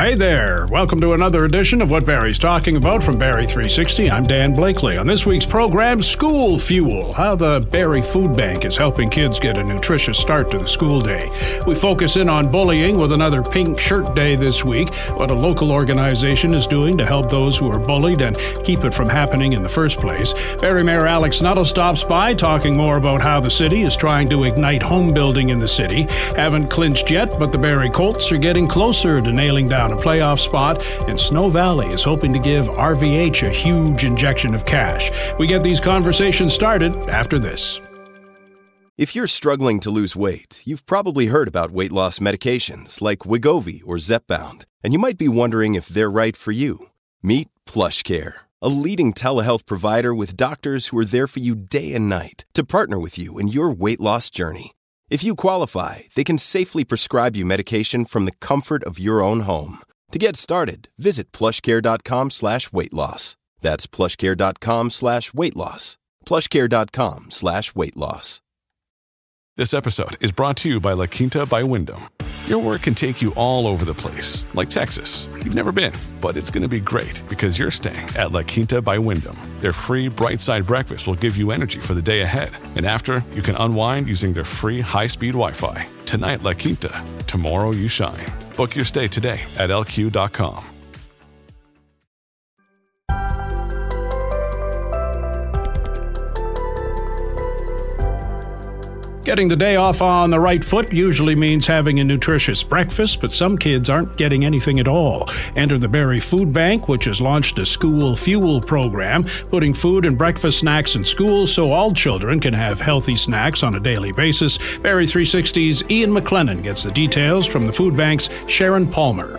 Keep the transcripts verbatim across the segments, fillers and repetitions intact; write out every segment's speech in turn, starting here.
Hey there. Welcome to another edition of What Barrie's Talking About from Barrie three sixty. I'm Dan Blakely. On this week's program, School Fuel, how the Barrie Food Bank is helping kids get a nutritious start to the school day. We focus in on bullying with another Pink Shirt Day this week, what a local organization is doing to help those who are bullied and keep it from happening in the first place. Barrie Mayor Alex Nuttall stops by talking more about how the city is trying to ignite home building in the city. Haven't clinched yet, but the Barrie Colts are getting closer to nailing down a playoff spot, and Snow Valley is hoping to give R V H a huge injection of cash. We get these conversations started after this. If you're struggling to lose weight, you've probably heard about weight loss medications like Wegovy or Zepbound, and you might be wondering if they're right for you. Meet PlushCare, a leading telehealth provider with doctors who are there for you day and night to partner with you in your weight loss journey. If you qualify, they can safely prescribe you medication from the comfort of your own home. To get started, visit plushcare.com slash weight loss. That's plushcare.com slash weight loss. plushcare.com slash weight loss. This episode is brought to you by La Quinta by Wyndham. Your work can take you all over the place, like Texas. You've never been, but it's going to be great because you're staying at La Quinta by Wyndham. Their free Bright Side breakfast will give you energy for the day ahead. And after, you can unwind using their free high-speed Wi-Fi. Tonight, La Quinta. Tomorrow, you shine. Book your stay today at L Q dot com. Getting the day off on the right foot usually means having a nutritious breakfast, but some kids aren't getting anything at all. Enter the Barrie Food Bank, which has launched a School Fuel program, putting food and breakfast snacks in schools so all children can have healthy snacks on a daily basis. Barrie three sixty's Ian McLennan gets the details from the food bank's Sharon Palmer.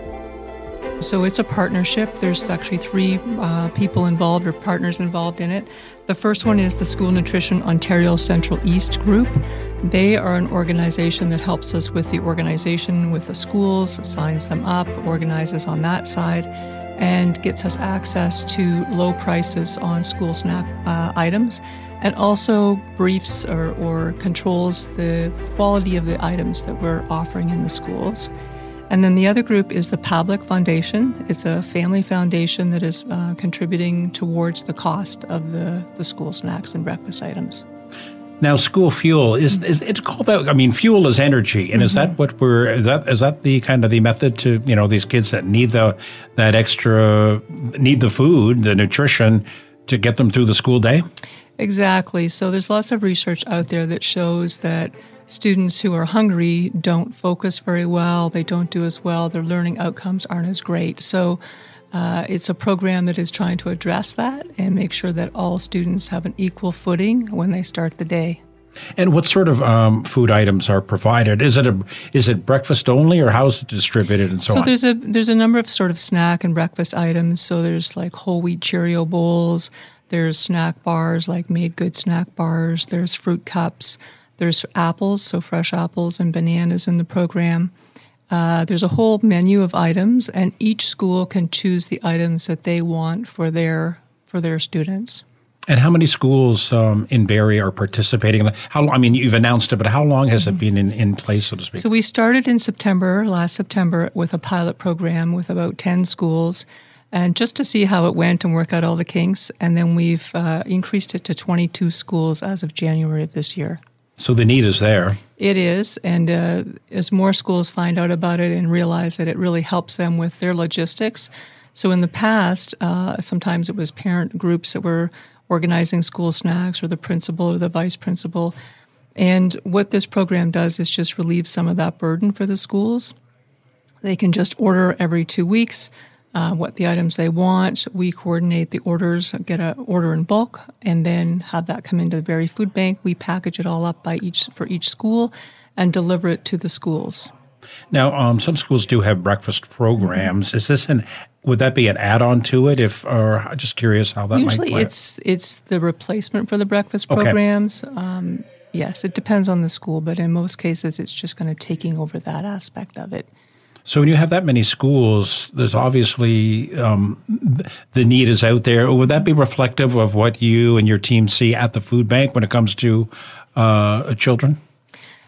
So it's a partnership. There's actually three uh, people involved or partners involved in it. The first one is the School Nutrition Ontario Central East Group. They are an organization that helps us with the organization with the schools, signs them up, organizes on that side, and gets us access to low prices on school snack uh, items, and also briefs or, or controls the quality of the items that we're offering in the schools. And then the other group is the Pavlik Foundation. It's a family foundation that is uh, contributing towards the cost of the, the school snacks and breakfast items. Now, School Fuel, is, is it's called that, I mean, fuel is energy. And mm-hmm. is that what we're, is that is that the kind of the method to, you know, these kids that need the that extra, need the food, the nutrition to get them through the school day? Exactly. So there's lots of research out there that shows that students who are hungry don't focus very well, they don't do as well, their learning outcomes aren't as great. So uh, it's a program that is trying to address that and make sure that all students have an equal footing when they start the day. And what sort of um, food items are provided? Is it a is it breakfast only, or how is it distributed and so, so on? So there's a there's a number of sort of snack and breakfast items. So there's like whole wheat Cheerio bowls, there's snack bars like Made Good snack bars, there's fruit cups, there's apples, so fresh apples and bananas in the program. Uh, there's a whole menu of items, and each school can choose the items that they want for their for their students. And how many schools um, in Barrie are participating? How I mean, you've announced it, but how long has it been in, in place, so to speak? So we started in September, last September, with a pilot program with about ten schools, and just to see how it went and work out all the kinks. And then we've uh, increased it to twenty-two schools as of January of this year. So the need is there. It is, and uh, as more schools find out about it and realize that it really helps them with their logistics. So in the past, uh, sometimes it was parent groups that were organizing school snacks, or the principal or the vice principal. And what this program does is just relieve some of that burden for the schools. They can just order every two weeks uh, what the items they want. We coordinate the orders, get an order in bulk, and then have that come into the Barrie Food Bank. We package it all up by each for each school and deliver it to the schools. Now, um, some schools do have breakfast programs. Mm-hmm. Is this an would that be an add-on to it? If, or I'm just curious how that Usually might play. it's it's the replacement for the breakfast programs. Okay. Um, yes, it depends on the school, but in most cases, it's just kind of taking over that aspect of it. So when you have that many schools, there's obviously um, the need is out there. Would that be reflective of what you and your team see at the food bank when it comes to uh, children?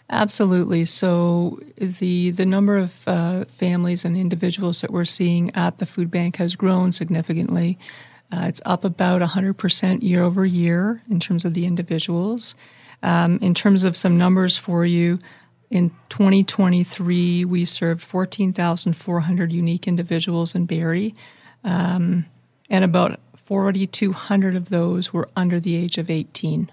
Absolutely. So the the number of uh, families and individuals that we're seeing at the food bank has grown significantly. Uh, it's up about one hundred percent year over year in terms of the individuals. Um, in terms of some numbers for you, in twenty twenty-three, we served fourteen thousand four hundred unique individuals in Barrie, um, and about four thousand two hundred of those were under the age of eighteen.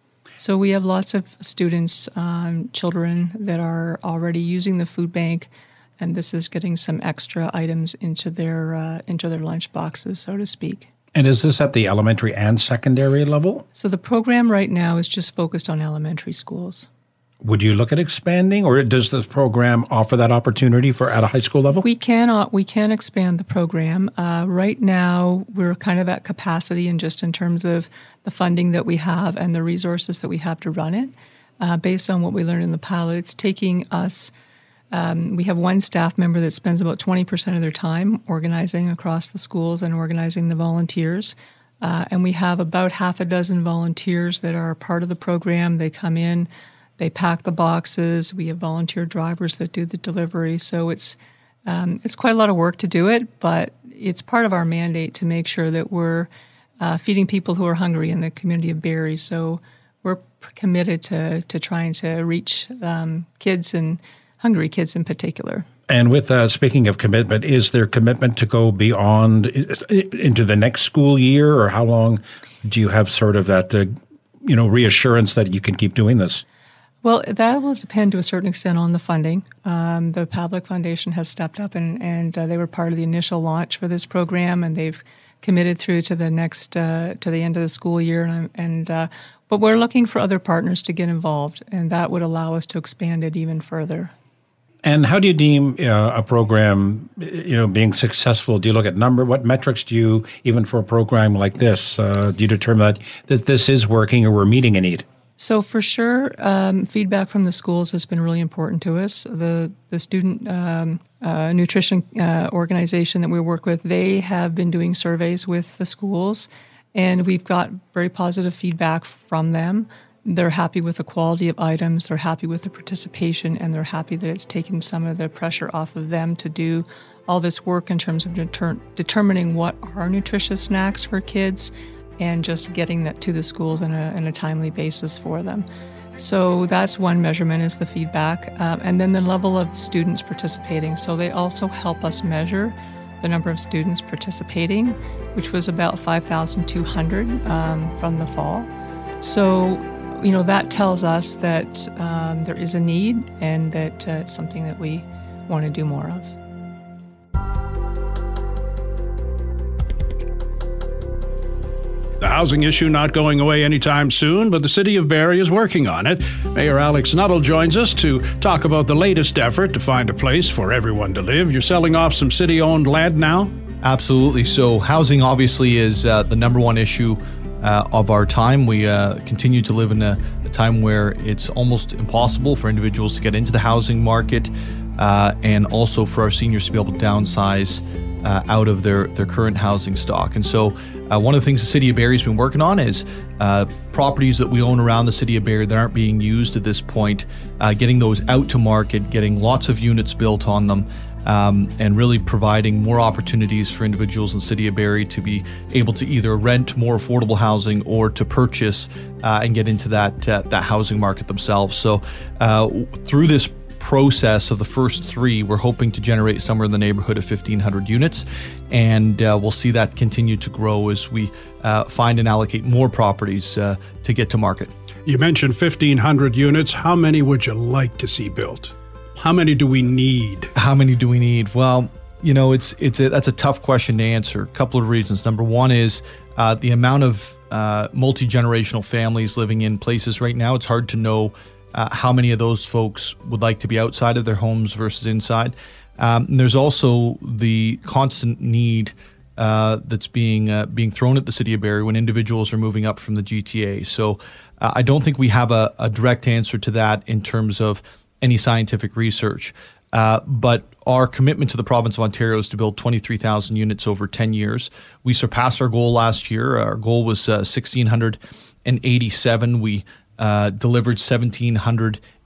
So we have lots of students, um, children that are already using the food bank, and this is getting some extra items into their uh, into their lunch boxes, so to speak. And is this at the elementary and secondary level? So the program right now is just focused on elementary schools. Would you look at expanding, or does the program offer that opportunity for at a high school level? We can we can expand the program. Uh, right now, we're kind of at capacity, and just in terms of the funding that we have and the resources that we have to run it. Uh, based on what we learned in the pilot, it's taking us. Um, we have one staff member that spends about twenty percent of their time organizing across the schools and organizing the volunteers. Uh, and we have about half a dozen volunteers that are part of the program. They come in. They pack the boxes. We have volunteer drivers that do the delivery. So it's um, it's quite a lot of work to do it, but it's part of our mandate to make sure that we're uh, feeding people who are hungry in the community of Barrie. So we're committed to to trying to reach um, kids and hungry kids in particular. And with uh, speaking of commitment, is there commitment to go beyond into the next school year, or how long do you have sort of that uh, you know reassurance that you can keep doing this? Well, that will depend to a certain extent on the funding. Um, the Pavlik Foundation has stepped up, and, and uh, they were part of the initial launch for this program, and they've committed through to the next uh, to the end of the school year. And, and uh, but we're looking for other partners to get involved, and that would allow us to expand it even further. And how do you deem uh, a program, you know, being successful? Do you look at number? What metrics do you, even for a program like this, uh, do you determine that this, this is working or we're meeting a need? So for sure, um, feedback from the schools has been really important to us. The the student um, uh, nutrition uh, organization that we work with, they have been doing surveys with the schools, and we've got very positive feedback from them. They're happy with the quality of items, they're happy with the participation, and they're happy that it's taken some of the pressure off of them to do all this work in terms of deter- determining what are nutritious snacks for kids, and just getting that to the schools on a, on a timely basis for them. So that's one measurement, is the feedback. Um, and then the level of students participating. So they also help us measure the number of students participating, which was about five thousand two hundred um, from the fall. So, you know, that tells us that um, there is a need, and that uh, it's something that we want to do more of. The housing issue not going away anytime soon, but the city of Barrie is working on it. Mayor Alex Nuttall joins us to talk about the latest effort to find a place for everyone to live. You're selling off some city-owned land now? Absolutely. So housing obviously is uh, the number one issue uh, of our time. We uh, continue to live in a, a time where it's almost impossible for individuals to get into the housing market, uh, and also for our seniors to be able to downsize uh, out of their, their current housing stock. And so Uh, one of the things the City of Barrie's been working on is uh, properties that we own around the City of Barrie that aren't being used at this point, uh, getting those out to market, getting lots of units built on them, um, and really providing more opportunities for individuals in the City of Barrie to be able to either rent more affordable housing or to purchase uh, and get into that uh, that housing market themselves. So uh, through this process of the first three, we're hoping to generate somewhere in the neighborhood of fifteen hundred units, and uh, we'll see that continue to grow as we uh, find and allocate more properties uh, to get to market. You mentioned fifteen hundred units. How many would you like to see built? How many do we need? How many do we need? Well, you know, it's it's a, that's a tough question to answer. A couple of reasons. Number one is uh, the amount of uh, multi-generational families living in places right now. It's hard to know Uh, how many of those folks would like to be outside of their homes versus inside. Um, and there's also the constant need uh, that's being uh, being thrown at the City of Barrie when individuals are moving up from the G T A. So uh, I don't think we have a, a direct answer to that in terms of any scientific research. Uh, but our commitment to the province of Ontario is to build twenty-three thousand units over ten years. We surpassed our goal last year. Our goal was uh, one thousand six hundred eighty-seven. We Uh, delivered one thousand seven hundred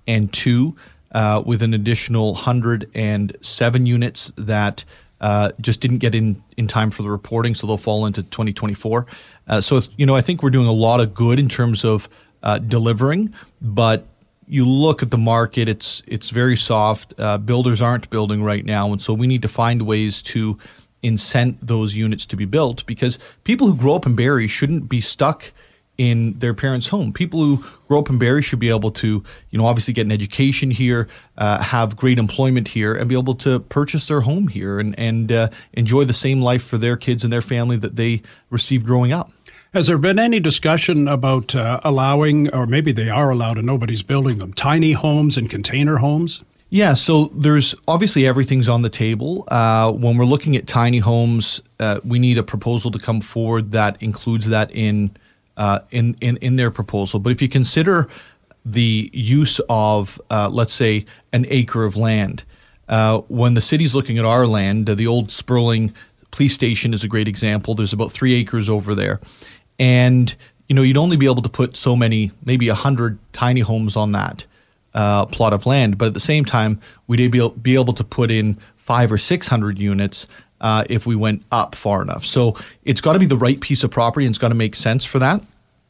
two, uh, with an additional one hundred seven units that uh, just didn't get in in time for the reporting, so they'll fall into twenty twenty-four. Uh, so, you know, I think we're doing a lot of good in terms of uh, delivering, but you look at the market, it's it's very soft. Uh, builders aren't building right now, and so we need to find ways to incent those units to be built, because people who grow up in Barrie shouldn't be stuck in their parents' home. People who grow up in Barrie should be able to, you know, obviously get an education here, uh, have great employment here, and be able to purchase their home here and, and uh, enjoy the same life for their kids and their family that they received growing up. Has there been any discussion about uh, allowing, or maybe they are allowed and nobody's building them, tiny homes and container homes? Yeah, so there's obviously everything's on the table. Uh, when we're looking at tiny homes, uh, we need a proposal to come forward that includes that in Uh, in, in, in their proposal. But if you consider the use of, uh, let's say, an acre of land, uh, when the city's looking at our land, uh, the old Sperling Police Station is a great example. There's about three acres over there. And, you know, you'd only be able to put so many, maybe one hundred tiny homes on that uh, plot of land. But at the same time, we'd be, be able to put in five or six hundred units Uh, if we went up far enough. So it's got to be the right piece of property, and it's got to make sense for that,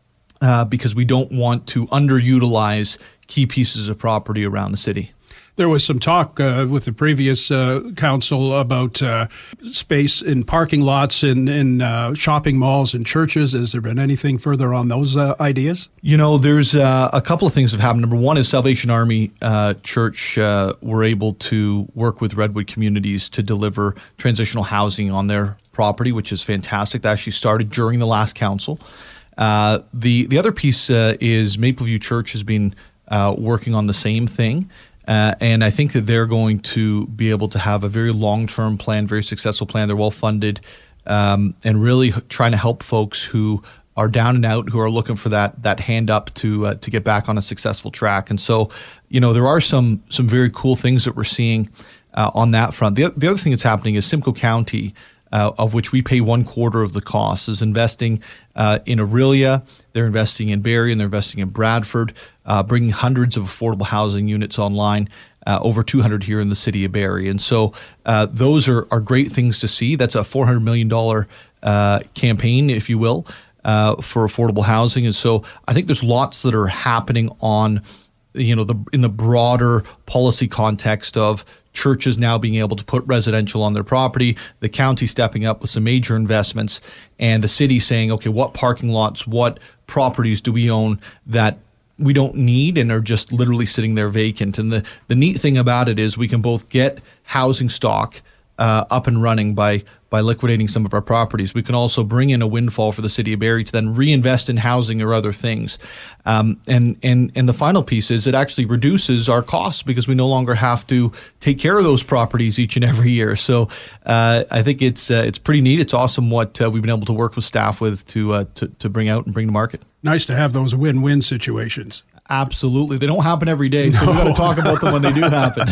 uh, because we don't want to underutilize key pieces of property around the city. There was some talk uh, with the previous uh, council about uh, space in parking lots in, in uh, shopping malls and churches. Has there been anything further on those uh, ideas? You know, there's uh, a couple of things that have happened. Number one is Salvation Army uh, Church uh, were able to work with Redwood Communities to deliver transitional housing on their property, which is fantastic. That actually started during the last council. Uh, the, the other piece uh, is Mapleview Church has been uh, working on the same thing. Uh, and I think that they're going to be able to have a very long-term plan, very successful plan. They're well-funded, um, and really trying to help folks who are down and out, who are looking for that that hand up to uh, to get back on a successful track. And so, you know, there are some some very cool things that we're seeing uh, on that front. The, the other thing that's happening is Simcoe County, uh, of which we pay one quarter of the cost, is investing uh, in Aurelia. They're investing in Barrie, and they're investing in Bradford, uh, bringing hundreds of affordable housing units online, uh, over two hundred here in the city of Barrie. And so uh, those are, are great things to see. That's a four hundred million dollars uh, campaign, if you will, uh, for affordable housing. And so I think there's lots that are happening on, you know, the in the broader policy context of churches now being able to put residential on their property, the county stepping up with some major investments, and the city saying, okay, what parking lots, what properties do we own that we don't need and are just literally sitting there vacant? And the, the neat thing about it is we can both get housing stock uh, up and running by by liquidating some of our properties. We can also bring in a windfall for the city of Barrie to then reinvest in housing or other things. Um, and, and, and the final piece is it actually reduces our costs because we no longer have to take care of those properties each and every year. So uh, I think it's uh, it's pretty neat. It's awesome what uh, we've been able to work with staff with to, uh, to to bring out and bring to market. Nice to have those win-win situations. Absolutely. They don't happen every day, so no. We've got to talk about them when they do happen.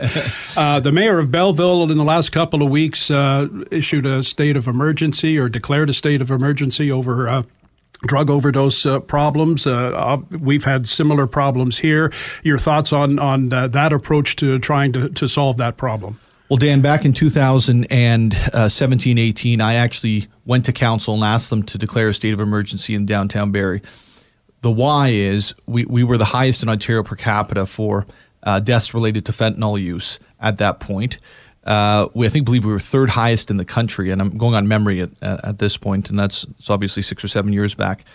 uh, the mayor of Belleville in the last couple of weeks uh, issued a state of emergency or declared a state of emergency over uh, drug overdose uh, problems. Uh, we've had similar problems here. Your thoughts on, on uh, that approach to trying to, to solve that problem? Well, Dan, back in two thousand seventeen eighteen, I actually went to council and asked them to declare a state of emergency in downtown Barrie. The why is we, we were the highest in Ontario per capita for uh, deaths related to fentanyl use at that point. Uh, we, I think, believe we were third highest in the country, and I'm going on memory at, at this point, and that's it's obviously six or seven years back.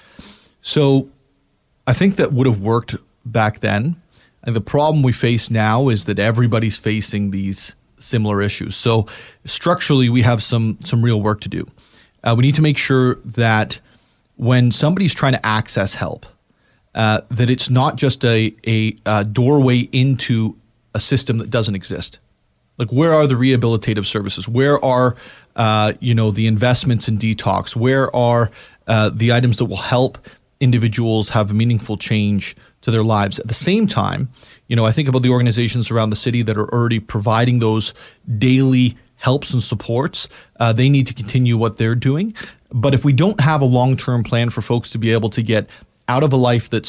So I think that would have worked back then. And the problem we face now is that everybody's facing these similar issues. So structurally, we have some some real work to do. Uh, we need to make sure that when somebody's trying to access help, uh, that it's not just a, a, a doorway into a system that doesn't exist. Like, where are the rehabilitative services? Where are, uh, you know, the investments in detox? Where are uh, the items that will help individuals have meaningful change to their lives? At the same time, you know, I think about the organizations around the city that are already providing those daily helps and supports. Uh, they need to continue what they're doing. But if we don't have a long-term plan for folks to be able to get out of a life that's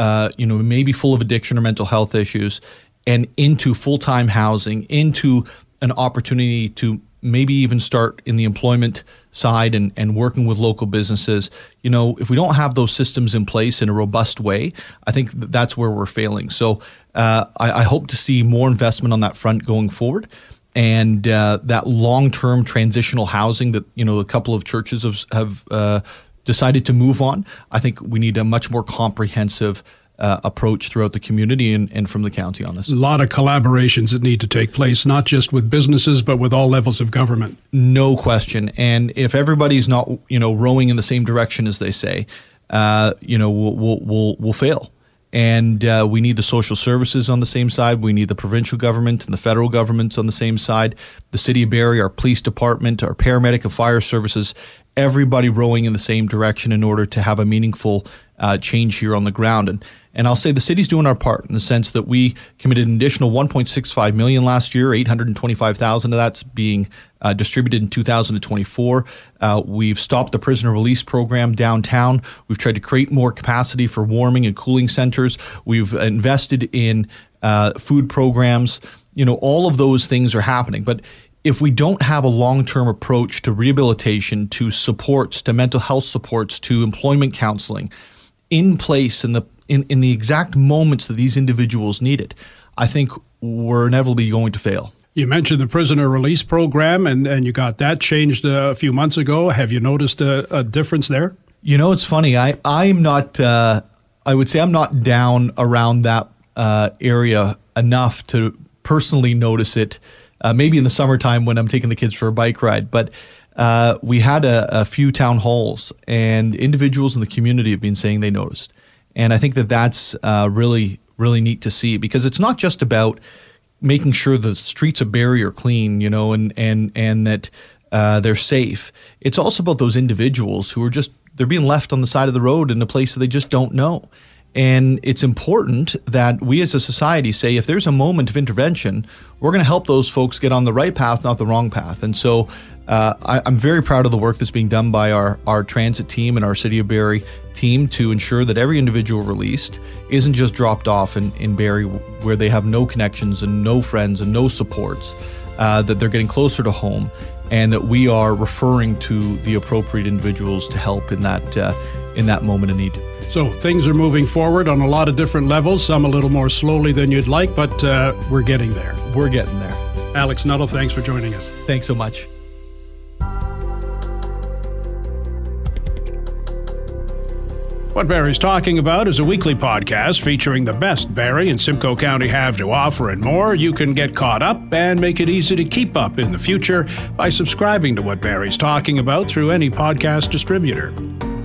uh, you know, maybe full of addiction or mental health issues, and into full-time housing, into an opportunity to maybe even start in the employment side and, and working with local businesses. You know, if we don't have those systems in place in a robust way, I think that that's where we're failing. So uh, I, I hope to see more investment on that front going forward. And uh, that long-term transitional housing that, you know, a couple of churches have, have uh, decided to move on. I think we need a much more comprehensive Uh, approach throughout the community and, and from the county on this. A lot of collaborations that need to take place, not just with businesses, but with all levels of government. No question. And if everybody's not, you know, rowing in the same direction, as they say, uh, you know, we'll, we'll, we'll, we'll fail. And uh, we need the social services on the same side. We need the provincial government and the federal governments on the same side. The City of Barrie, our police department, our paramedic and fire services, everybody rowing in the same direction in order to have a meaningful uh, change here on the ground. And And I'll say the city's doing our part in the sense that we committed an additional one point six five million dollars last year, eight hundred twenty-five thousand dollars of that's being uh, distributed in two thousand twenty-four. Uh, we've stopped the prisoner release program downtown. We've tried to create more capacity for warming and cooling centers. We've invested in uh, food programs. You know, all of those things are happening. But if we don't have a long-term approach to rehabilitation, to supports, to mental health supports, to employment counseling in place in the In, in the exact moments that these individuals need it, I think we're inevitably going to fail. You mentioned the prisoner release program, and, and you got that changed a few months ago. Have you noticed a, a difference there? You know, it's funny. I, I'm not, uh, I would say I'm not down around that uh, area enough to personally notice it. Uh, maybe in the summertime when I'm taking the kids for a bike ride. But uh, we had a, a few town halls, and individuals in the community have been saying they noticed. And I think that that's uh, really, really neat to see, because it's not just about making sure the streets of Barrie are clean, you know, and and and that uh, they're safe. It's also about those individuals who are just, they're being left on the side of the road in a place that they just don't know. And it's important that we as a society say, if there's a moment of intervention, we're going to help those folks get on the right path, not the wrong path. And so uh, I, I'm very proud of the work that's being done by our, our transit team and our City of Barrie team to ensure that every individual released isn't just dropped off in, in Barrie where they have no connections and no friends and no supports, uh, that they're getting closer to home, and that we are referring to the appropriate individuals to help in that, uh, in that moment of need. So things are moving forward on a lot of different levels, some a little more slowly than you'd like, but uh, we're getting there. We're getting there. Alex Nuttall, thanks for joining us. Thanks so much. What Barrie's Talking About is a weekly podcast featuring the best Barrie and Simcoe County have to offer and more. You can get caught up and make it easy to keep up in the future by subscribing to What Barrie's Talking About through any podcast distributor.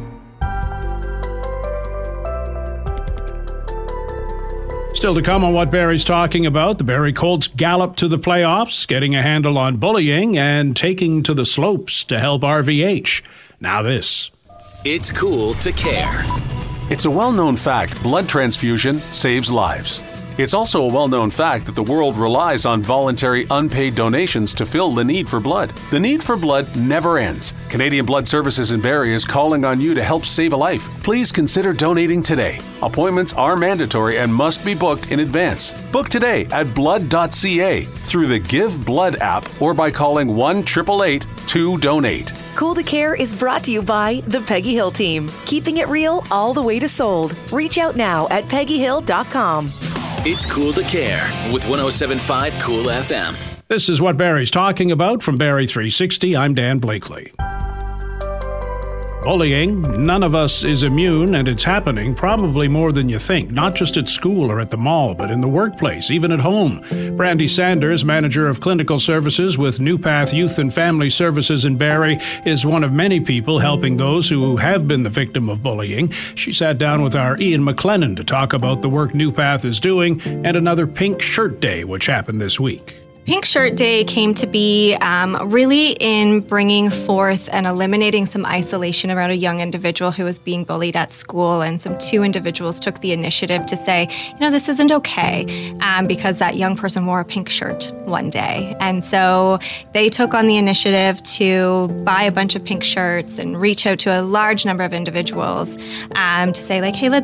Still to come on What Barrie's Talking About, the Barrie Colts gallop to the playoffs, getting a handle on bullying, and taking to the slopes to help R V H. Now this. It's cool to care. It's a well-known fact blood transfusion saves lives. It's also a well-known fact that the world relies on voluntary unpaid donations to fill the need for blood. The need for blood never ends. Canadian Blood Services in Barrie is calling on you to help save a life. Please consider donating today. Appointments are mandatory and must be booked in advance. Book today at blood dot c a through the Give Blood app or by calling one eight eight eight two donate. Cool to Care is brought to you by the Peggy Hill team, keeping it real all the way to sold. Reach out now at peggy hill dot com. It's cool to care with one oh seven point five Cool F M. This is What Barrie's Talking About from Barrie three sixty. I'm Dan Blakely. Bullying, none of us is immune, and it's happening probably more than you think, not just at school or at the mall, but in the workplace, even at home. Brandy Sanders, manager of clinical services with New Path Youth and Family Services in Barrie, is one of many people helping those who have been the victim of bullying. She sat down with our Ian McLennan to talk about the work New Path is doing and another Pink Shirt Day, which happened this week. Pink Shirt Day came to be um, really in bringing forth and eliminating some isolation around a young individual who was being bullied at school. And some two individuals took the initiative to say, you know, this isn't okay, um, because that young person wore a pink shirt one day. And so they took on the initiative to buy a bunch of pink shirts and reach out to a large number of individuals um, to say, like, hey, let's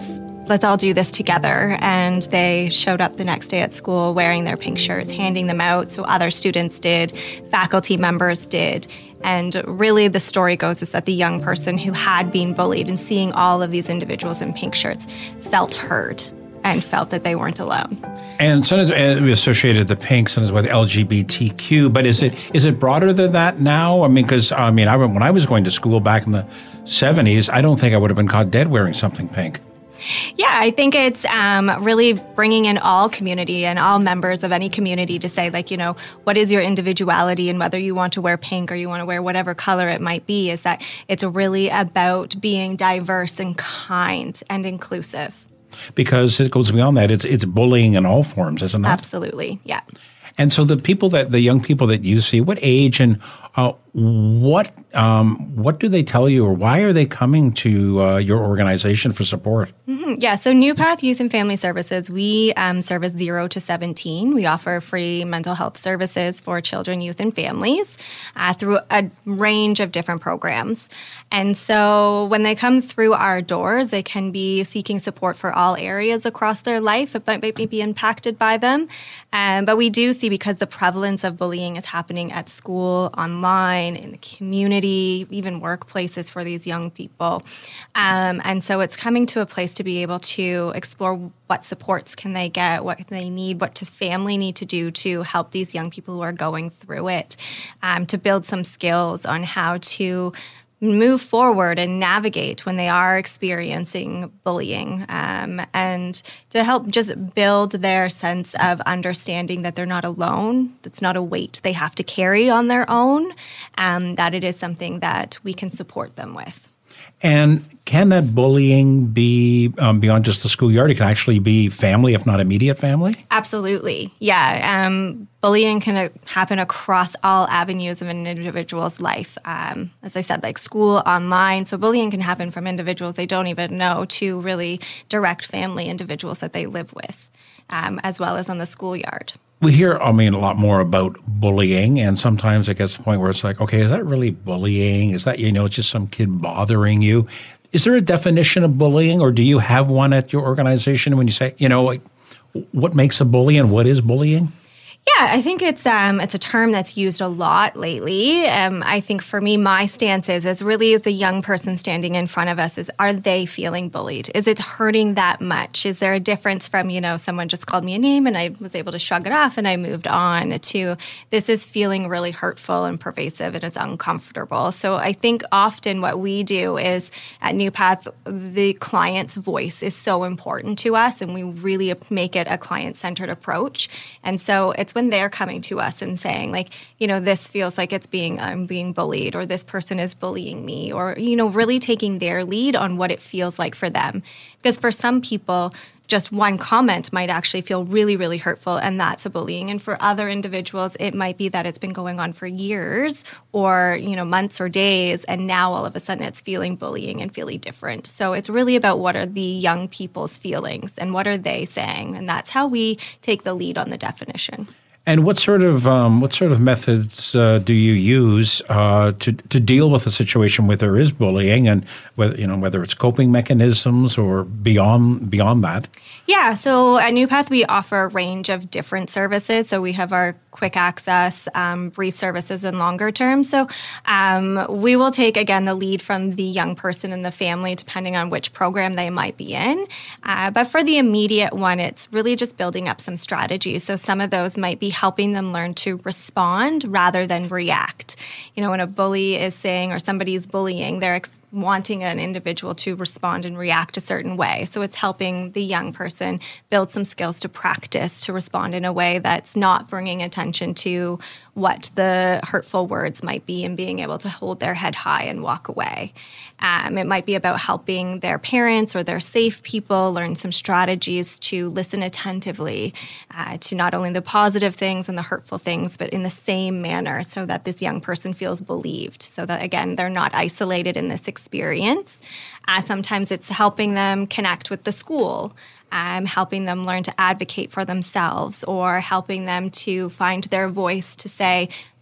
let's all do this together. And they showed up the next day at school wearing their pink shirts, handing them out. So other students did, faculty members did. And really the story goes is that the young person who had been bullied and seeing all of these individuals in pink shirts felt heard and felt that they weren't alone. And sometimes uh, we associated the pink sometimes with L G B T Q, but is it is it broader than that now? I mean, because I mean, I when I was going to school back in the seventies, I don't think I would have been caught dead wearing something pink. Yeah, I think it's um, really bringing in all community and all members of any community to say, like, you know, what is your individuality, and whether you want to wear pink or you want to wear whatever color it might be, is that it's really about being diverse and kind and inclusive. Because it goes beyond that. It's it's bullying in all forms, isn't it? Absolutely, yeah. And so the people that the young people that you see, what age and uh, what um, what do they tell you, or why are they coming to uh, your organization for support? Mm-hmm. Yeah, so New Path Youth and Family Services, we um, service zero to seventeen. We offer free mental health services for children, youth, and families uh, through a range of different programs. And so when they come through our doors, they can be seeking support for all areas across their life that might be impacted by them. Um, but we do see, because the prevalence of bullying is happening at school, online, in the community, even workplaces for these young people. Um, and so it's coming to a place to be able to explore what supports can they get, what they need, what does family need to do to help these young people who are going through it, um, to build some skills on how to move forward and navigate when they are experiencing bullying, um, and to help just build their sense of understanding that they're not alone. It's not a weight they have to carry on their own, um, that it is something that we can support them with. And can that bullying be um, beyond just the schoolyard? It can actually be family, if not immediate family? Absolutely. Yeah. Um, bullying can uh, happen across all avenues of an individual's life. Um, as I said, like school, online. So bullying can happen from individuals they don't even know to really direct family individuals that they live with, um, as well as on the schoolyard. We hear, I mean, a lot more about bullying, and sometimes it gets to the point where it's like, okay, is that really bullying? Is that, you know, it's just some kid bothering you? Is there a definition of bullying, or do you have one at your organization when you say, you know, like, what makes a bully and what is bullying? Yeah, I think it's um, it's a term that's used a lot lately. Um, I think for me, my stance is, is really the young person standing in front of us is, are they feeling bullied? Is it hurting that much? Is there a difference from, you know, someone just called me a name and I was able to shrug it off and I moved on, to this is feeling really hurtful and pervasive and it's uncomfortable. So I think often what we do is at New Path, the client's voice is so important to us, and we really make it a client-centered approach. And so it's when they're coming to us and saying, like, you know, this feels like it's being, I'm being bullied, or this person is bullying me, or, you know, really taking their lead on what it feels like for them. Because for some people, just one comment might actually feel really, really hurtful, and that's a bullying. And for other individuals, it might be that it's been going on for years or, you know, months or days, and now all of a sudden it's feeling bullying and feeling different. So it's really about what are the young people's feelings and what are they saying, and that's how we take the lead on the definition. And what sort of um, what sort of methods uh, do you use uh, to to deal with a situation where there is bullying, and whether you know whether it's coping mechanisms or beyond beyond that? Yeah, so at New Path we offer a range of different services. So we have our quick access, um, brief services, and longer term. So um, we will take again the lead from the young person and the family, depending on which program they might be in. Uh, but for the immediate one, it's really just building up some strategies. So some of those might be helping them learn to respond rather than react. You know, when a bully is saying, or somebody's bullying, they're ex- wanting an individual to respond and react a certain way. So it's helping the young person build some skills to practice to respond in a way that's not bringing attention to what the hurtful words might be, and being able to hold their head high and walk away. Um, it might be about helping their parents or their safe people learn some strategies to listen attentively uh, to not only the positive things and the hurtful things, but in the same manner, so that this young person feels believed, so that, again, they're not isolated in this experience. Uh, sometimes it's helping them connect with the school, um, helping them learn to advocate for themselves, or helping them to find their voice to say,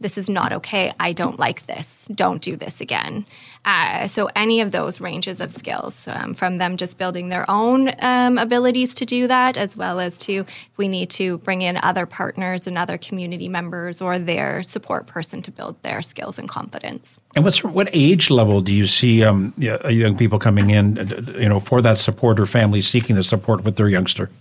this is not okay. I don't like this. Don't do this again. Uh, so any of those ranges of skills, um, from them just building their own um, abilities to do that, as well as to if we need to bring in other partners and other community members or their support person to build their skills and confidence. And what's what age level do you see um, young people coming in, you know, for that support, or families seeking the support with their youngster?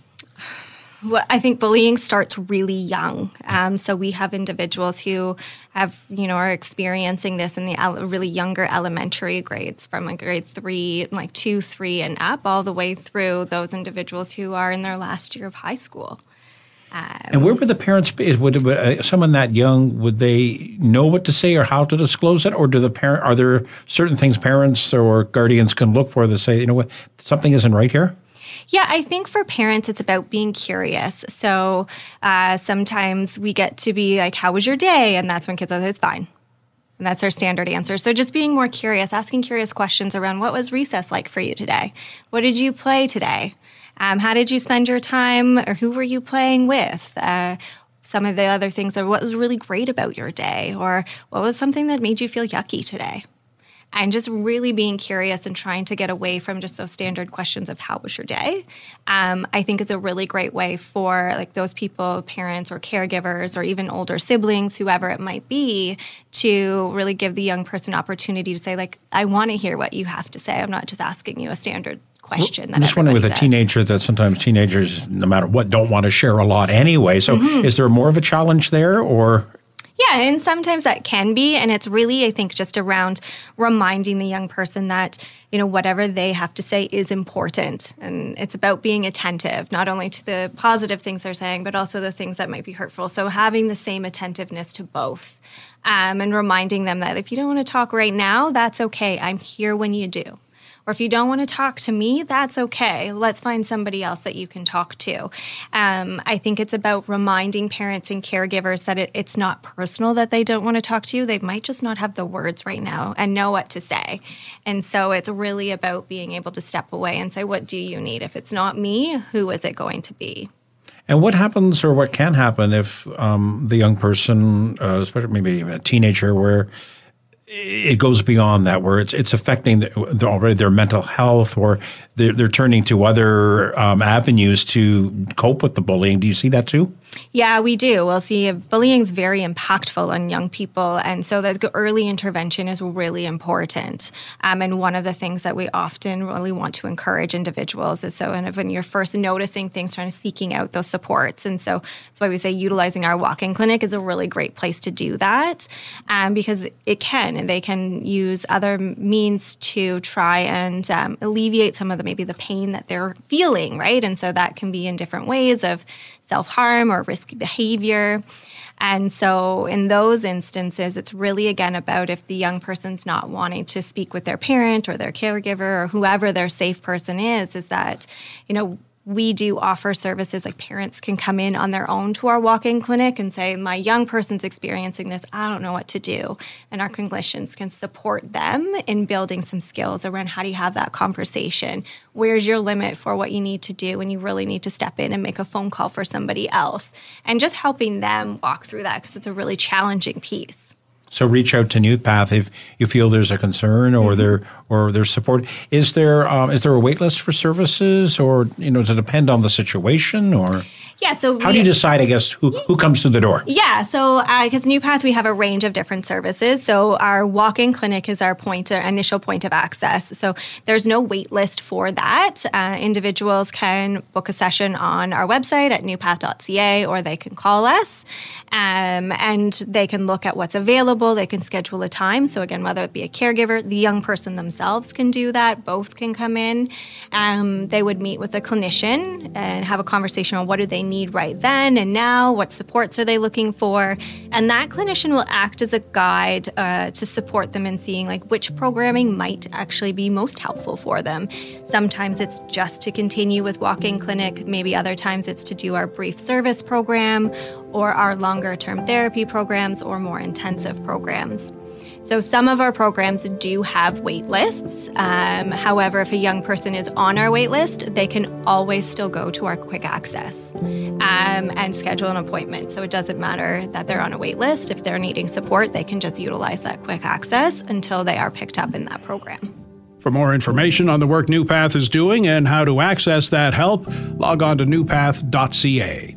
Well, I think bullying starts really young. Um, so we have individuals who have, you know, are experiencing this in the ele- really younger elementary grades, from like grade three, like two, three, and up, all the way through those individuals who are in their last year of high school. Um, and where would the parents be? Would, would uh, someone that young, would they know what to say or how to disclose it? Or do the parent, are there certain things parents or guardians can look for that say, you know what, something isn't right here? Yeah, I think for parents, it's about being curious. So uh, sometimes we get to be like, how was your day? And that's when kids are like, it's fine. And that's our standard answer. So just being more curious, asking curious questions around what was recess like for you today? What did you play today? Um, how did you spend your time? Or who were you playing with? Uh, some of the other things are what was really great about your day? Or what was something that made you feel yucky today? And just really being curious and trying to get away from just those standard questions of how was your day, um, I think is a really great way for like those people, parents or caregivers or even older siblings, whoever it might be, to really give the young person opportunity to say, like, I want to hear what you have to say. I'm not just asking you a standard question. Well, I'm just wondering with does. a teenager that sometimes teenagers, no matter what, don't want to share a lot anyway. So mm-hmm. is there more of a challenge there, or... Yeah, and sometimes that can be, and it's really, I think, just around reminding the young person that, you know, whatever they have to say is important, and it's about being attentive, not only to the positive things they're saying, but also the things that might be hurtful. So having the same attentiveness to both, um, and reminding them that if you don't want to talk right now, that's okay. I'm here when you do. Or if you don't want to talk to me, that's okay. Let's find somebody else that you can talk to. Um, I think it's about reminding parents and caregivers that it, it's not personal that they don't want to talk to you. They might just not have the words right now and know what to say. And so it's really about being able to step away and say, what do you need? If it's not me, who is it going to be? And what happens, or what can happen if um, the young person, uh, especially maybe even a teenager, where it goes beyond that, where it's it's affecting the, the, already their mental health, or they're, they're turning to other um, avenues to cope with the bullying. Do you see that too? Yeah, we do. We'll see bullying is very impactful on young people, and so the early intervention is really important. Um, and one of the things that we often really want to encourage individuals is so, and when you're first noticing things, trying to seeking out those supports. And so that's why we say utilizing our walk-in clinic is a really great place to do that, um, because it can, and they can use other means to try and um, alleviate some of the maybe the pain that they're feeling, right? And so that can be in different ways of self-harm or risky behavior. And so in those instances, it's really, again, about if the young person's not wanting to speak with their parent or their caregiver or whoever their safe person is, is that, you know, we do offer services like parents can come in on their own to our walk-in clinic and say, my young person's experiencing this, I don't know what to do. And our clinicians can support them in building some skills around how do you have that conversation? Where's your limit for what you need to do? And you really need to step in and make a phone call for somebody else. And just helping them walk through that, because it's a really challenging piece. So reach out to NewPath if you feel there's a concern or mm-hmm. there or there's support. Is there um, is there a wait list for services, or you know, does it depend on the situation, or? Yeah, so how we, do you decide, I guess, who, who comes through the door? Yeah, so because uh, NewPath, we have a range of different services. So our walk-in clinic is our point, our initial point of access. So there's no wait list for that. Uh, individuals can book a session on our website at new path dot c a, or they can call us, um, and they can look at what's available. They can schedule a time. So again, whether it be a caregiver, the young person themselves can do that. Both can come in. Um, they would meet with a clinician and have a conversation on what do they need right then and now, what supports are they looking for, and that clinician will act as a guide uh, to support them in seeing like which programming might actually be most helpful for them. Sometimes it's just to continue with walk-in clinic, maybe other times it's to do our brief service program or our longer term therapy programs or more intensive programs. So some of our programs do have wait lists. Um, however, if a young person is on our wait list, they can always still go to our quick access um, and schedule an appointment. So it doesn't matter that they're on a wait list. If they're needing support, they can just utilize that quick access until they are picked up in that program. For more information on the work New Path is doing and how to access that help, log on to new path dot c a.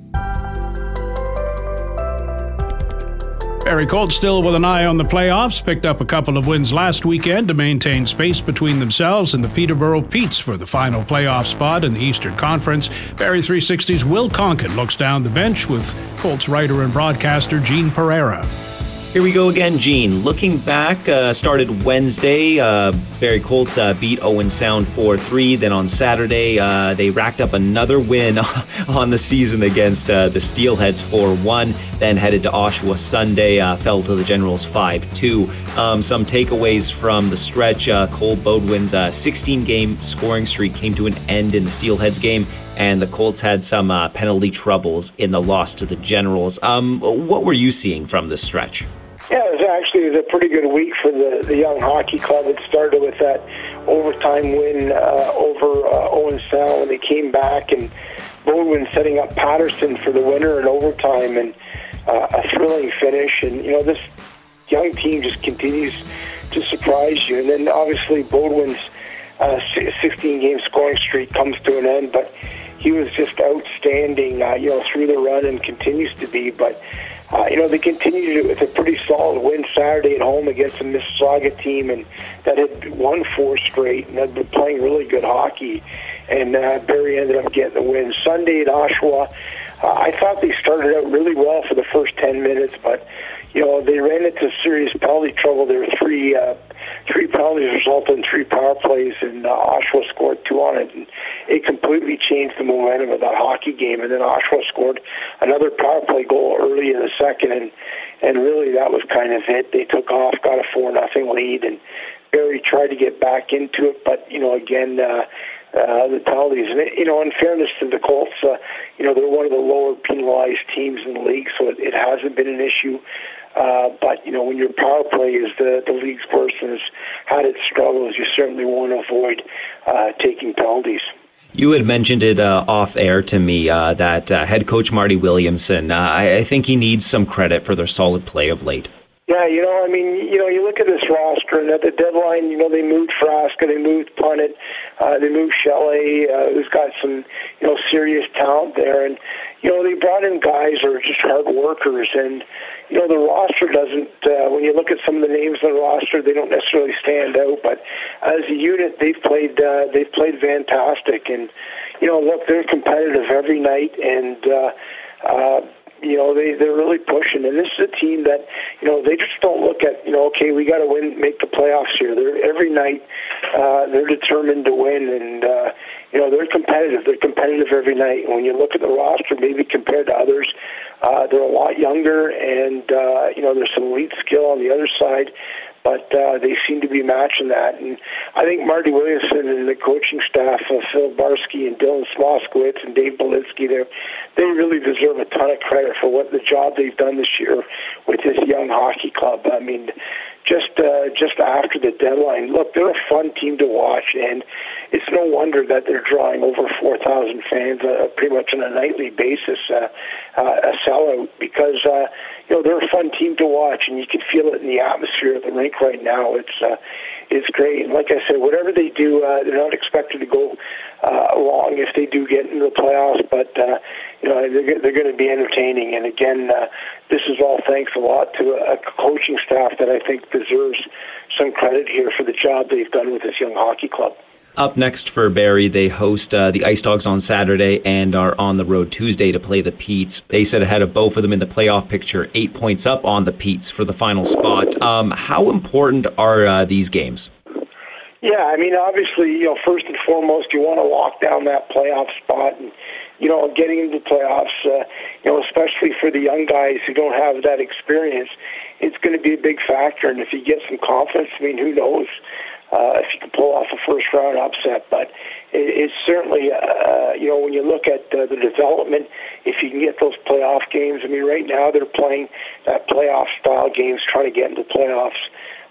Barrie Colts still with an eye on the playoffs, picked up a couple of wins last weekend to maintain space between themselves and the Peterborough Petes for the final playoff spot in the Eastern Conference. Barrie three sixty's Will Conkin looks down the bench with Colts writer and broadcaster Gene Pereira. Here we go again, Gene. Looking back, uh, started Wednesday. Uh, Barrie Colts uh, beat Owen Sound four three. Then on Saturday, uh, they racked up another win on the season against uh, the Steelheads four one. Then headed to Oshawa Sunday, uh, fell to the Generals five two. Um, some takeaways from the stretch. Uh, Cole Bodwin's uh, sixteen-game scoring streak came to an end in the Steelheads game, and the Colts had some uh, penalty troubles in the loss to the Generals. Um, what were you seeing from this stretch? Yeah, it was actually it was a pretty good week for the, the young hockey club. It started with that overtime win uh, over uh, Owen Sound when they came back, and Bodwin setting up Patterson for the winner in overtime, and uh, a thrilling finish. And, you know, this young team just continues to surprise you. And then, obviously, Bodwin's uh, sixteen-game scoring streak comes to an end, but he was just outstanding, uh, you know, through the run and continues to be. But Uh, you know, they continued with a pretty solid win Saturday at home against a Mississauga team and that had won four straight and had been playing really good hockey. And uh, Barrie ended up getting the win. Sunday at Oshawa, uh, I thought they started out really well for the first ten minutes, but, you know, they ran into serious penalty trouble. There were three uh, three penalties resulted in three power plays, and uh, Oshawa scored two on it. And it completely changed the momentum of that hockey game. And then Oshawa scored another power play goal early in the second, and and really that was kind of it. They took off, got a four nothing lead, and Barrie tried to get back into it, but, you know, again, uh, uh, the penalties. And, it, you know, in fairness to the Colts, uh, you know, they're one of the lower penalized teams in the league, so it, it hasn't been an issue. Uh, but, you know, when your power play is the, the league's worst and has had its struggles, you certainly want to avoid uh, taking penalties. You had mentioned it uh, off air to me uh, that uh, head coach Marty Williamson, uh, I, I think he needs some credit for their solid play of late. Yeah, you know, I mean, you know, you look at this roster, and at the deadline, you know, they moved Frasca, they moved Punnett, uh, they moved Shelley, uh, who's got some, you know, serious talent there, and, you know, they brought in guys who are just hard workers, and, you know, the roster doesn't, uh, when you look at some of the names on the roster, they don't necessarily stand out, but as a unit, they've played, uh, they've played fantastic, and, you know, look, they're competitive every night, and, uh, uh, you know, they, they're really pushing. And this is a team that, you know, they just don't look at, you know, okay, we got to win, make the playoffs here. They're every night, uh, they're determined to win. And, uh, you know, they're competitive. They're competitive every night. And when you look at the roster, maybe compared to others, uh, they're a lot younger. And, uh, you know, there's some elite skill on the other side. But uh, they seem to be matching that. And I think Marty Williamson and the coaching staff of Phil Barsky and Dylan Smoskowitz and Dave Belitsky, they really deserve a ton of credit for what the job they've done this year with this young hockey club. I mean, just uh, just after the deadline, look, they're a fun team to watch, and it's no wonder that they're drawing over four thousand fans uh, pretty much on a nightly basis, uh, uh, a sellout, because uh, you know, they're a fun team to watch, and you can feel it in the atmosphere of the rink right now. It's uh, it's great, and like I said, whatever they do, uh, they're not expected to go uh, long if they do get into the playoffs, but uh, you know, they're, they're going to be entertaining. And again, uh, this is all thanks a lot to a, a coaching staff that I think deserves some credit here for the job they've done with this young hockey club. Up next for Barrie, they host uh, the Ice Dogs on Saturday and are on the road Tuesday to play the Petes. They sit ahead of both of them in the playoff picture, eight points up on the Petes for the final spot. Um, how important are uh, these games? Yeah, I mean, obviously, you know, first and foremost, you want to lock down that playoff spot, and, you know, getting into the playoffs, uh, you know, especially for the young guys who don't have that experience, it's going to be a big factor. And if you get some confidence, I mean, who knows uh, if you can pull off a first-round upset. But it, it's certainly, uh, you know, when you look at uh, the development, if you can get those playoff games, I mean, right now they're playing that playoff-style games, trying to get into playoffs.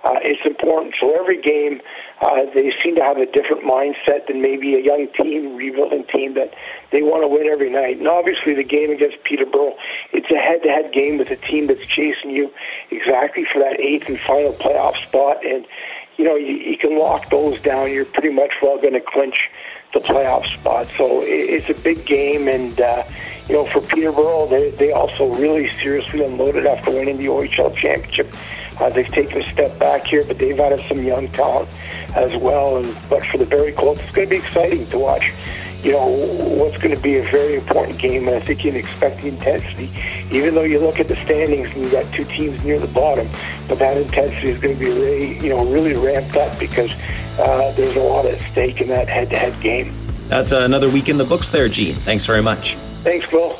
uh, it's important. So every game, uh, they seem to have a different mindset than maybe a young team, rebuilding team, that they want to win every night. And obviously the game against Peterborough, it's a head-to-head game with a team that's chasing you exactly for that eighth and final playoff spot. And, you know, you, you can lock those down. You're pretty much well going to clinch the playoff spot. So it, it's a big game. And, uh, you know, for Peterborough, they, they also really seriously unloaded after winning the O H L championship. Uh, they've taken a step back here, but they've added some young talent as well. And but for the Barrie Colts, it's going to be exciting to watch, you know, what's going to be a very important game. And I think you can expect the intensity, even though you look at the standings and you've got two teams near the bottom, but that intensity is going to be really, you know, really ramped up because uh, there's a lot at stake in that head-to-head game. That's another week in the books there, Gene. Thanks very much. Thanks, Will.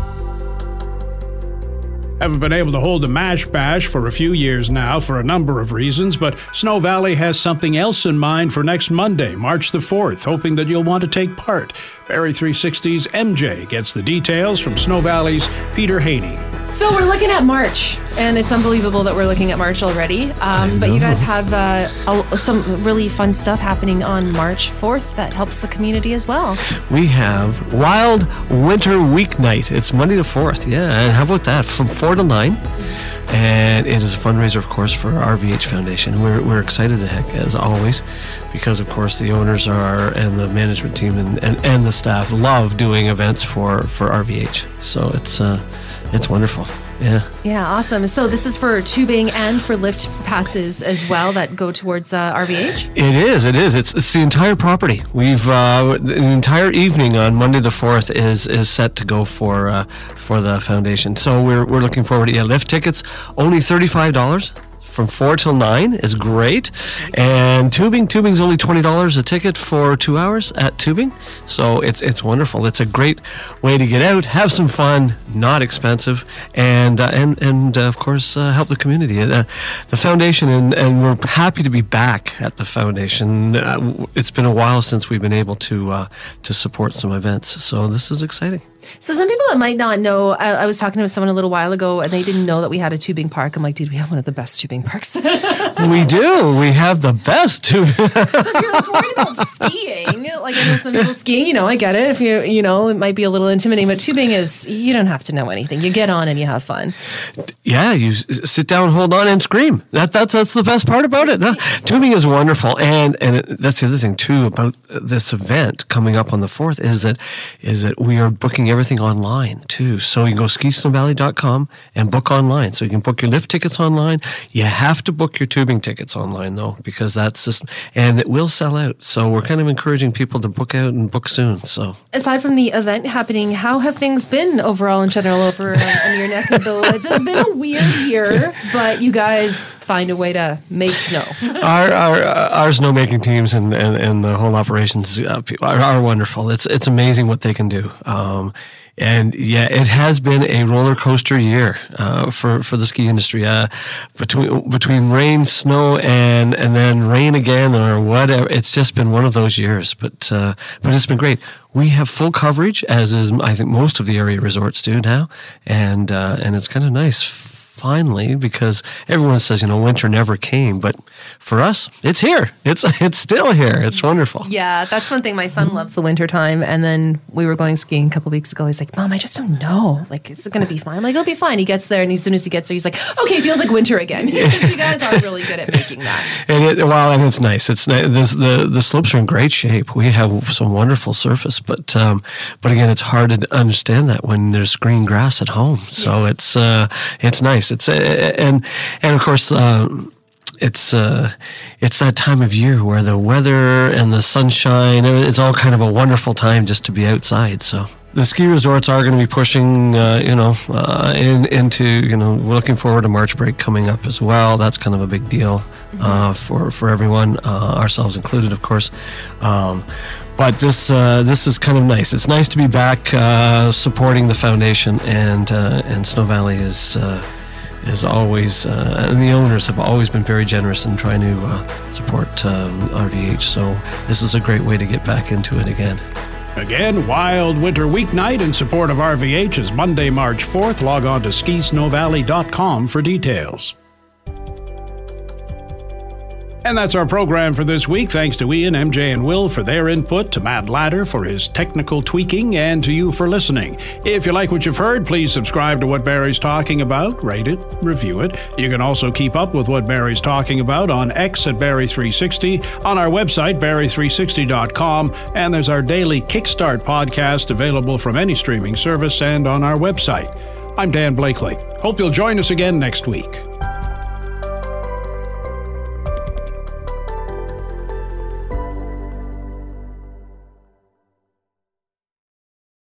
Haven't been able to hold the Mash Bash for a few years now for a number of reasons, but Snow Valley has something else in mind for next Monday, March the fourth, hoping that you'll want to take part. Barrie three sixty's M J gets the details from Snow Valley's Peter Haney. So we're looking at March, and it's unbelievable that we're looking at March already. Um, but you guys have uh, a, some really fun stuff happening on March fourth that helps the community as well. We have Wild Winter Weeknight. It's Monday the fourth, yeah. And how about that? From four to nine. And it is a fundraiser, of course, for R V H Foundation. We're we're excited to heck, as always, because, of course, the owners are, and the management team and, and, and the staff love doing events for, for R V H. So it's uh, it's wonderful. Yeah. Yeah, awesome. So this is for tubing and for lift passes as well that go towards uh, R V H? It is. It is. It's it's the entire property. We've uh, the entire evening on Monday the fourth is is set to go for uh, for the foundation. So we're we're looking forward to yeah, lift tickets only thirty-five dollars. From four till nine is great, and tubing tubing's only twenty dollars a ticket for two hours at tubing. So it's it's wonderful. It's a great way to get out, have some fun, not expensive, and uh, and and uh, of course uh, help the community. Uh, the foundation, and, and we're happy to be back at the foundation. Uh, it's been a while since we've been able to uh, to support some events, so this is exciting. So some people that might not know, I, I was talking to someone a little while ago and they didn't know that we had a tubing park. I'm like, dude, we have one of the best tubing parks. We do. We have the best tubing. So if you're like worried about skiing, like I know some people skiing, you know, I get it. If you, you know, it might be a little intimidating, but tubing is, you don't have to know anything. You get on and you have fun. Yeah, you s- sit down, hold on, and scream. That that's that's the best part about it. Huh? Tubing is wonderful, and and it, that's the other thing too about this event coming up on the fourth is that is that we are booking everything online too. So you can go ski snow valley dot com and book online. So you can book your lift tickets online. You have to book your tubing tickets online though, because that's just, and it will sell out. So we're kind of encouraging people to book out and book soon. So aside from the event happening, how have things been overall in general over um, in your neck of the woods? It's been a weird year, but you guys find a way to make snow. our, our our snow making teams and, and, and the whole operations uh, are, are wonderful. It's it's amazing what they can do. Um, And yeah, it has been a roller coaster year uh, for for the ski industry. Uh, between between rain, snow, and and then rain again or whatever, it's just been one of those years. But uh, but it's been great. We have full coverage, as is I think most of the area resorts do now, and uh, and it's kind of nice. Finally, because everyone says, you know, winter never came, but for us, it's here. It's it's still here. It's wonderful. Yeah, that's one thing. My son loves the winter time, and then we were going skiing a couple weeks ago. He's like, Mom, I just don't know. Like, is it going to be fine? I'm like, it'll be fine. He gets there, and as soon as he gets there, he's like, okay, it feels like winter again. Because you guys are really good at making that. And it, well, and it's nice. It's this, the the slopes are in great shape. We have some wonderful surface, but um, but again, it's hard to understand that when there's green grass at home. So yeah. it's uh, it's nice. It's uh, and and of course. Um, It's uh, it's that time of year where the weather and the sunshine, it's all kind of a wonderful time just to be outside. So the ski resorts are going to be pushing, uh, you know, uh, in, into, you know, we're looking forward to March break coming up as well. That's kind of a big deal uh, for for everyone, uh, ourselves included, of course. Um, But this uh, this is kind of nice. It's nice to be back uh, supporting the foundation, and uh, and Snow Valley is. Uh, is always, uh, and the owners have always been very generous in trying to uh, support um, R V H. So this is a great way to get back into it again. Again, Wild Winter Weeknight in support of R V H is Monday, March fourth. Log on to ski snow valley dot com for details. And that's our program for this week. Thanks to Ian, M J, and Will for their input, to Matt Ladder for his technical tweaking, and to you for listening. If you like what you've heard, please subscribe to What Barrie's Talking About, rate it, review it. You can also keep up with What Barrie's Talking About on X at Barrie three sixty, on our website, barrie three sixty dot com, and there's our daily Kickstart podcast available from any streaming service and on our website. I'm Dan Blakely. Hope you'll join us again next week.